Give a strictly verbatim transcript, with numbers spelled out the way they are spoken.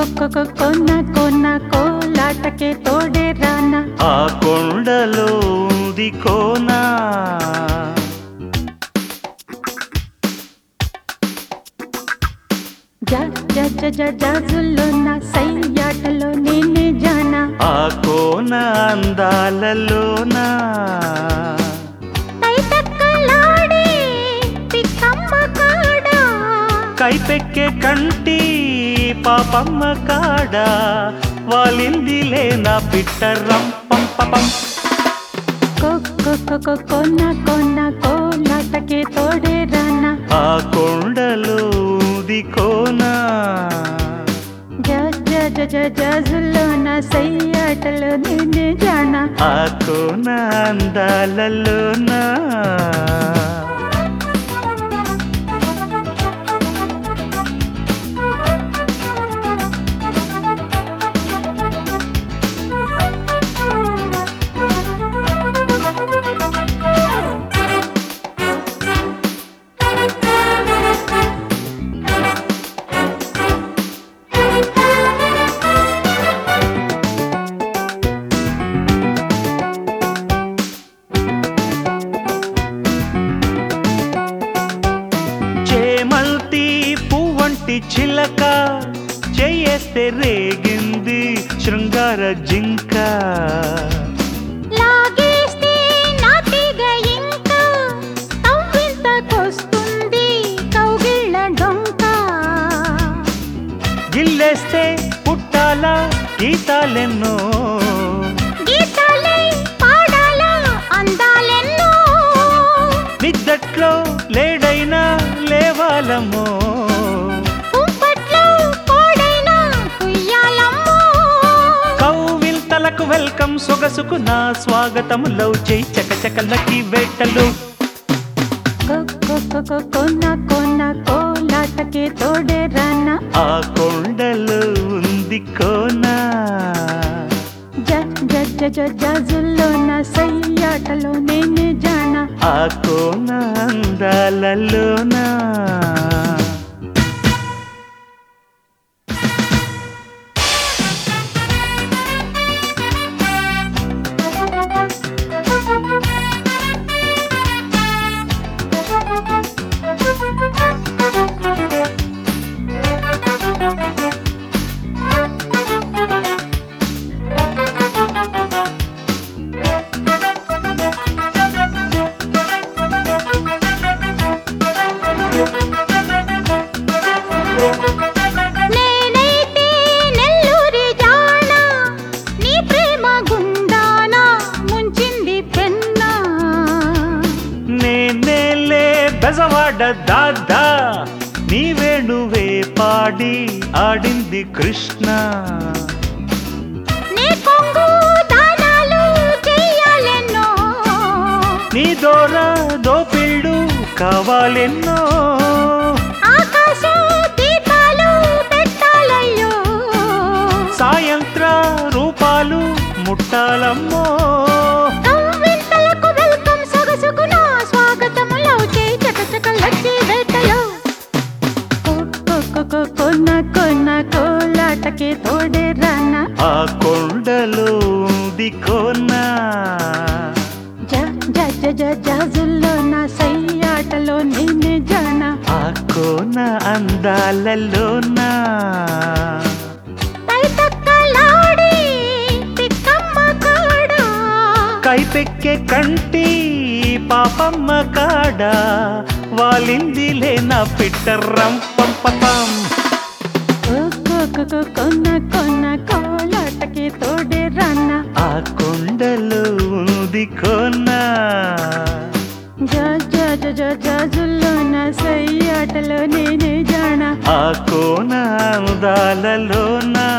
కొన్న కొన్న కోలాటకే తోడే రానా ఆ కొండలో ఉంది కోనా జాజుల్లో నా సయ్యాటలో నేనే జానా ఆ కోన అందాలలోనా కైపెక్కే కంటి పాపమ్మ కాడా వాలిందిలే నా పిట్టరం పంపపం కొన్న కొన్న కోలాటకే తోడే రానా ఆ కొండలో ఉంది కోనా జాజుల్లో నా సయ్యాటలో నేనే జానా ఆ కోన అందాలలోనా చిలక చేయేస్తే రేగింది శృంగార జింక లాగేస్తే నాటిగా ఇంకా తవ్వింతకొస్తుంది కౌగిళ్ళ డొంక గిల్లేస్తే పుట్టాల గీతాలెన్నో గీతాలే పాడాల అందాలెన్నో నిద్దట్లో లేడైనా లేవాలమ్మో వెల్కమ్ సొగసుకు నా స్వాగతం లవ్ చేయి చకచకలకి వేటలు కొన్న కొన్న కోలాటకే తోడే రానా ఆ కొండలో ఉంది కోనా జాజుల్లో నా సయ్యాటలో నేనే జానా ఆ కోన అందాలలోనా నేనైతే నెల్లూరి జానా నీ ప్రేమ గుండానా ముంచింది పెన్నా నేనేలే బెజవాడ దాదా నీ వేణువే పాడి ఆడింది కృష్ణ నీ కొంగు దానాలు చెయ్యాలెన్నో నీ దోర దోపిళ్ళు కావాలెన్నో ఆకాశ దీపాలు పెట్టాలయ్యో సాయంత్ర రూపాలు ముట్టాలమ్మో కవ్వింతలకు వెల్కమ్ సొగసుకు నా స్వాగతము లవ్ చేయి చకచకలకి వేటలో కొన్న కొన్న కోలాటకే తోడే రానా ఆ కొండలో ఉంది కోనా జాజుల్లో నా సయ్యాటలో నేనే జానా ఆ కోన అందాలలోనా కైపెక్కే కంటి పాపమ్మ కాడా వాలిందిలే నా పిట్టరం పంపపం కొన్న కొన్న కోలాటకే తోడే రానా ఆ కొండలో ఉంది కోనా జాజుల్లో నా సయ్యాటలో నేనే జానా ఆ కోన అందాలలోనా